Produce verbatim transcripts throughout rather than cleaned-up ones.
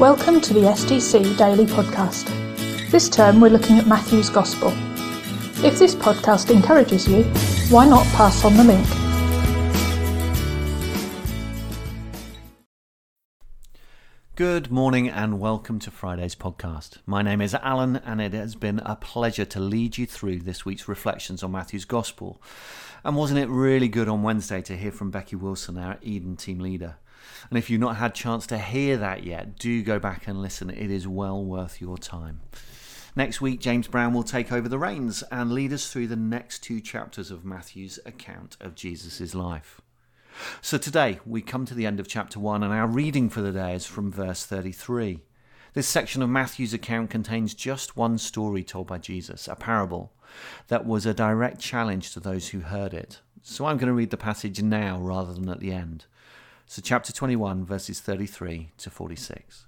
Welcome to the S T C Daily Podcast. This term we're looking at Matthew's Gospel. If this podcast encourages you, why not pass on the link? Good morning and welcome to Friday's podcast. My name is Alan and it has been a pleasure to lead you through this week's reflections on Matthew's Gospel. And wasn't it really good on Wednesday to hear from Becky Wilson, our Eden team leader? And if you've not had a chance to hear that yet, do go back and listen. It is well worth your time. Next week, James Brown will take over the reins and lead us through the next two chapters of Matthew's account of Jesus' life. So today, we come to the end of chapter one, and our reading for the day is from verse thirty-three. This section of Matthew's account contains just one story told by Jesus, a parable that was a direct challenge to those who heard it. So I'm going to read the passage now rather than at the end. So chapter twenty-one, verses thirty-three to forty-six.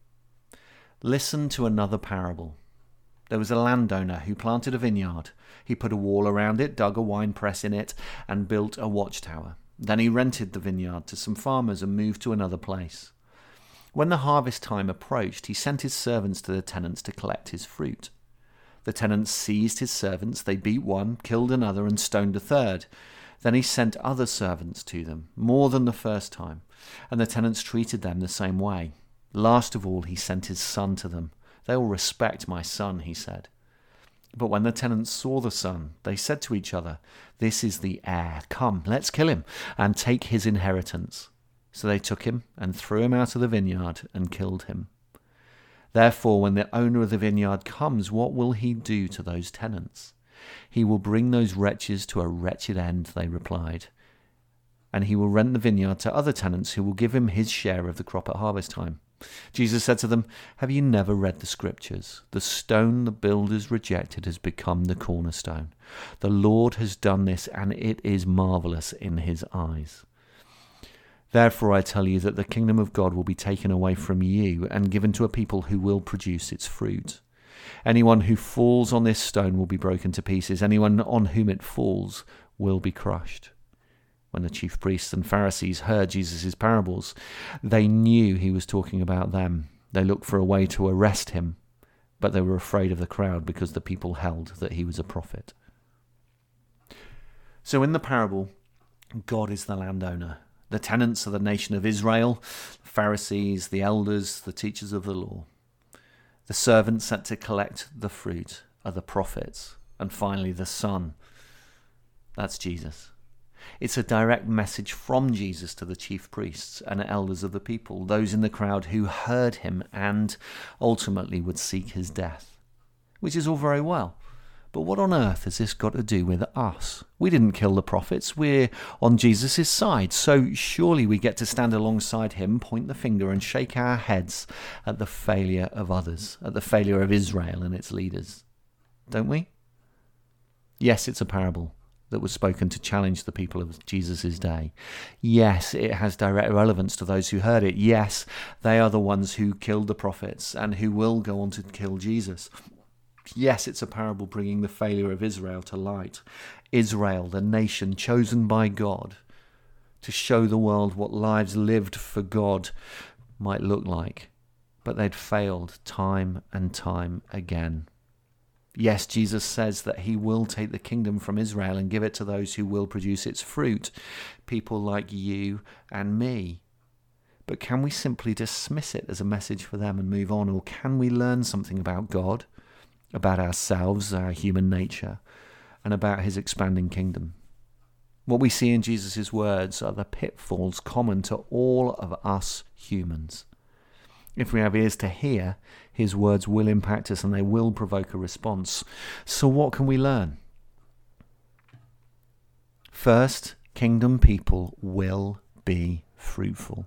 Listen to another parable. There was a landowner who planted a vineyard. He put a wall around it, dug a wine press in it, and built a watchtower. Then he rented the vineyard to some farmers and moved to another place. When the harvest time approached, he sent his servants to the tenants to collect his fruit. The tenants seized his servants, they beat one, killed another, and stoned a third. Then he sent other servants to them, more than the first time, and the tenants treated them the same way. Last of all, he sent his son to them. They will respect my son, he said. But when the tenants saw the son, they said to each other, "This is the heir. Come, let's kill him and take his inheritance." So they took him and threw him out of the vineyard and killed him. Therefore, when the owner of the vineyard comes, what will he do to those tenants? "He will bring those wretches to a wretched end," they replied. "And he will rent the vineyard to other tenants who will give him his share of the crop at harvest time." Jesus said to them, "Have you never read the scriptures? The stone the builders rejected has become the cornerstone. The Lord has done this, and it is marvelous in his eyes. Therefore I tell you that the kingdom of God will be taken away from you and given to a people who will produce its fruit. Anyone who falls on this stone will be broken to pieces. Anyone on whom it falls will be crushed." When the chief priests and Pharisees heard Jesus' parables, they knew he was talking about them. They looked for a way to arrest him, but they were afraid of the crowd because the people held that he was a prophet. So in the parable, God is the landowner. The tenants are the nation of Israel, the Pharisees, the elders, the teachers of the law. The servants sent to collect the fruit are the prophets. And finally, the Son. That's Jesus. It's a direct message from Jesus to the chief priests and elders of the people, those in the crowd who heard him and ultimately would seek his death. Which is all very well. But what on earth has this got to do with us? We didn't kill the prophets. We're on Jesus' side. So surely we get to stand alongside him, point the finger and shake our heads at the failure of others, at the failure of Israel and its leaders. Don't we? Yes, it's a parable that was spoken to challenge the people of Jesus' day. Yes, it has direct relevance to those who heard it. Yes, they are the ones who killed the prophets and who will go on to kill Jesus. Yes, it's a parable bringing the failure of Israel to light. Israel, the nation chosen by God to show the world what lives lived for God might look like. But they'd failed time and time again. Yes, Jesus says that he will take the kingdom from Israel and give it to those who will produce its fruit, people like you and me. But can we simply dismiss it as a message for them and move on? Or can we learn something about God, about ourselves, our human nature, and about his expanding kingdom? What we see in Jesus' words are the pitfalls common to all of us humans. If we have ears to hear, his words will impact us and they will provoke a response. So what can we learn? First, kingdom people will be fruitful.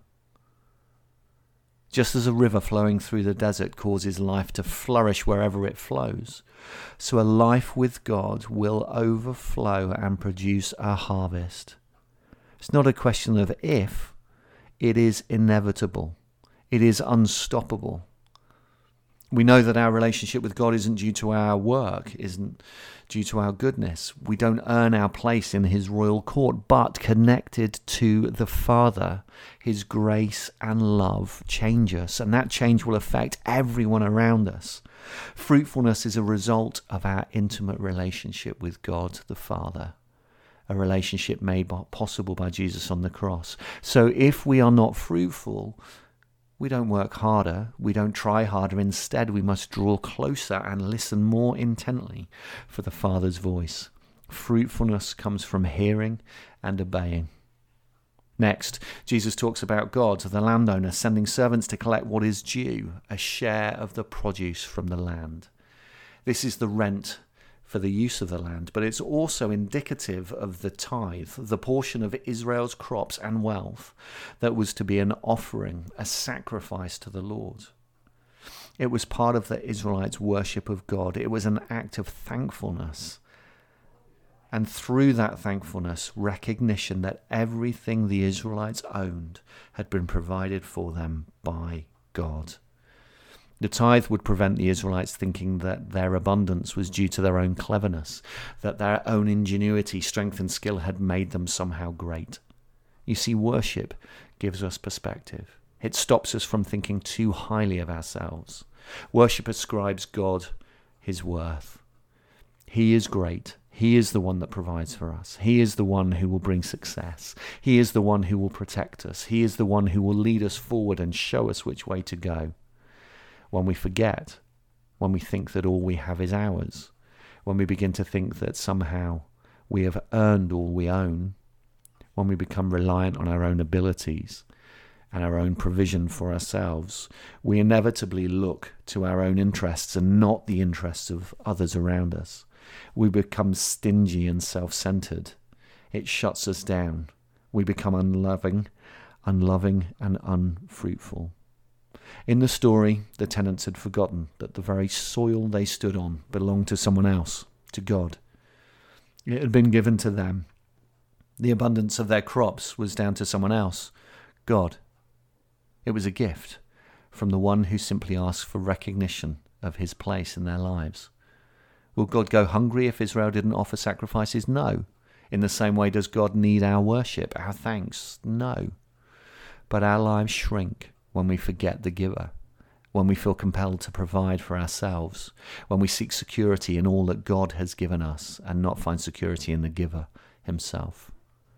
Just as a river flowing through the desert causes life to flourish wherever it flows, so a life with God will overflow and produce a harvest. It's not a question of if, it is inevitable. It is unstoppable. We know that our relationship with God isn't due to our work, isn't due to our goodness. We don't earn our place in his royal court, but connected to the Father, his grace and love change us, and that change will affect everyone around us. Fruitfulness is a result of our intimate relationship with God the Father, a relationship made possible by Jesus on the cross. So if we are not fruitful, we don't work harder, we don't try harder. Instead, we must draw closer and listen more intently for the Father's voice. Fruitfulness comes from hearing and obeying. Next, Jesus talks about God, the landowner, sending servants to collect what is due, a share of the produce from the land. This is the rent for the use of the land, but it's also indicative of the tithe, the portion of Israel's crops and wealth that was to be an offering, a sacrifice to the Lord. It was part of the Israelites' worship of God. It was an act of thankfulness. And through that thankfulness, recognition that everything the Israelites owned had been provided for them by God. The tithe would prevent the Israelites thinking that their abundance was due to their own cleverness, that their own ingenuity, strength and skill had made them somehow great. You see, worship gives us perspective. It stops us from thinking too highly of ourselves. Worship ascribes God his worth. He is great. He is the one that provides for us. He is the one who will bring success. He is the one who will protect us. He is the one who will lead us forward and show us which way to go. When we forget, when we think that all we have is ours, when we begin to think that somehow we have earned all we own, when we become reliant on our own abilities and our own provision for ourselves, we inevitably look to our own interests and not the interests of others around us. We become stingy and self-centered. It shuts us down. We become unloving, unloving and unfruitful. In the story, the tenants had forgotten that the very soil they stood on belonged to someone else, to God. It had been given to them. The abundance of their crops was down to someone else, God. It was a gift from the one who simply asked for recognition of his place in their lives. Will God go hungry if Israel didn't offer sacrifices? No. In the same way, does God need our worship, our thanks? No. But our lives shrink when we forget the giver, when we feel compelled to provide for ourselves, when we seek security in all that God has given us and not find security in the giver himself.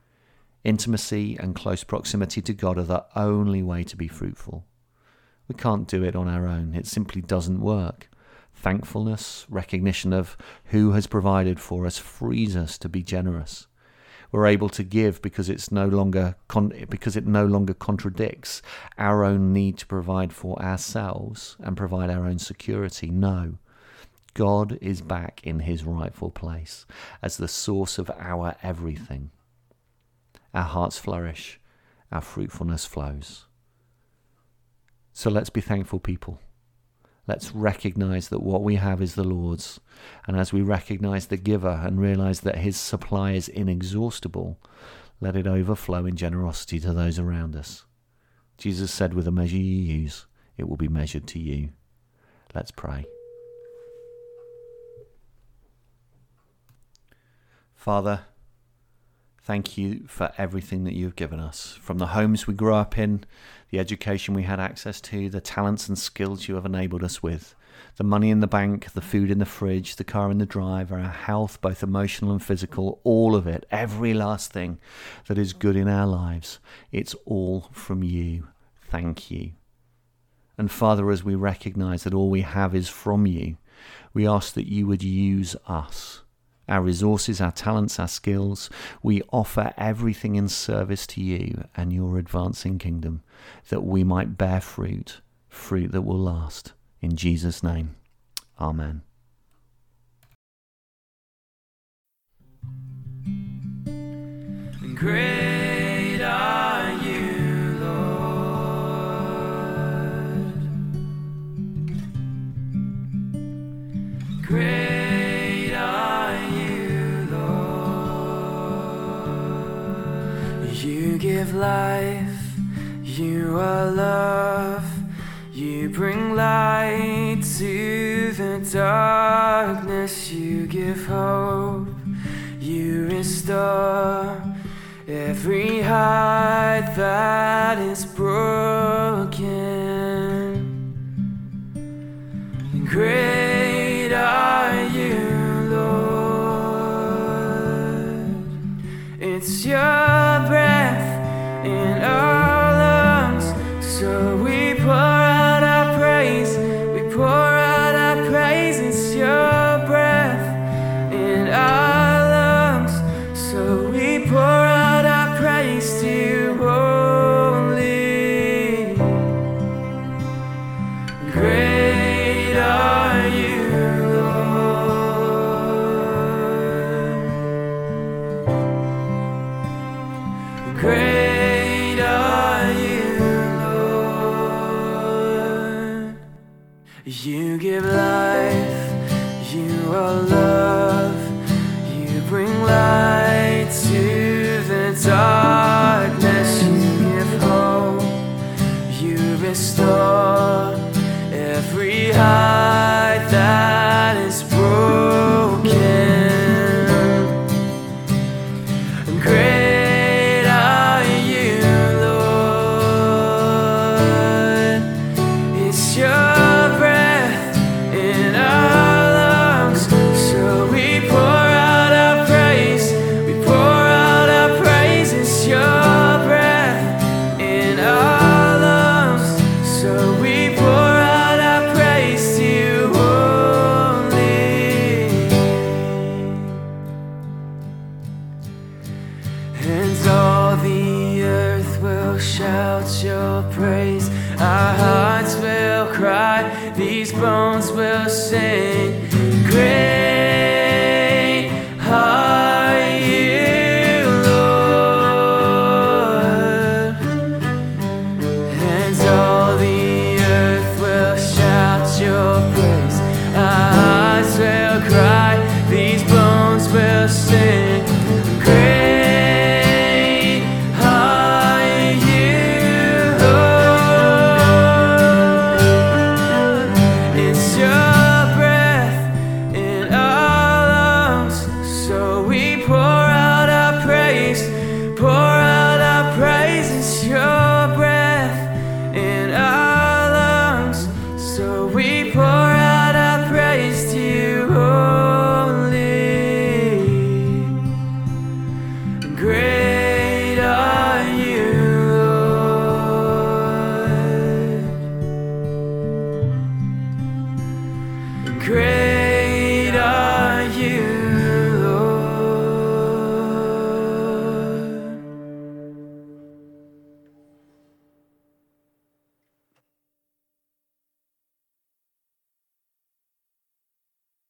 Intimacy and close proximity to God are the only way to be fruitful. We can't do it on our own. It simply doesn't work. Thankfulness, recognition of who has provided for us frees us to be generous. We're able to give because it's no longer con- because it no longer contradicts our own need to provide for ourselves and provide our own security. No, God is back in his rightful place as the source of our everything. Our hearts flourish, our fruitfulness flows. So let's be thankful people. Let's recognize that what we have is the Lord's. And as we recognize the giver and realize that his supply is inexhaustible, let it overflow in generosity to those around us. Jesus said, with the measure you use, it will be measured to you. Let's pray. Father, thank you for everything that you've given us, from the homes we grew up in, the education we had access to, the talents and skills you have enabled us with, the money in the bank, the food in the fridge, the car in the drive, our health, both emotional and physical, all of it, every last thing that is good in our lives. It's all from you. Thank you. And Father, as we recognize that all we have is from you, we ask that you would use us. Our resources, our talents, our skills, we offer everything in service to you and your advancing kingdom, that we might bear fruit, fruit that will last. In Jesus' name, amen. Great are you, Lord. Great. You give life, you are love, you bring light light to the darkness. You give hope, you restore every heart that is broken. Great are you, Lord. It's your breath in our lungs, so we pour out our praise. We pour out our praise. It's your breath in our lungs, so we pour out our praise to you only. Great are you, Lord. Great are you, Lord. You give life, you are love. You bring light to the darkness. You give hope, you restore every heart that is broken. Great are you, Lord. It's your breath in our lungs, so we pour out our praise. We pour out our praise. It's your breath in our lungs, so we pour out our praise to you only. And all the earth will shout your praise. Our hearts will cry, these bones will sing.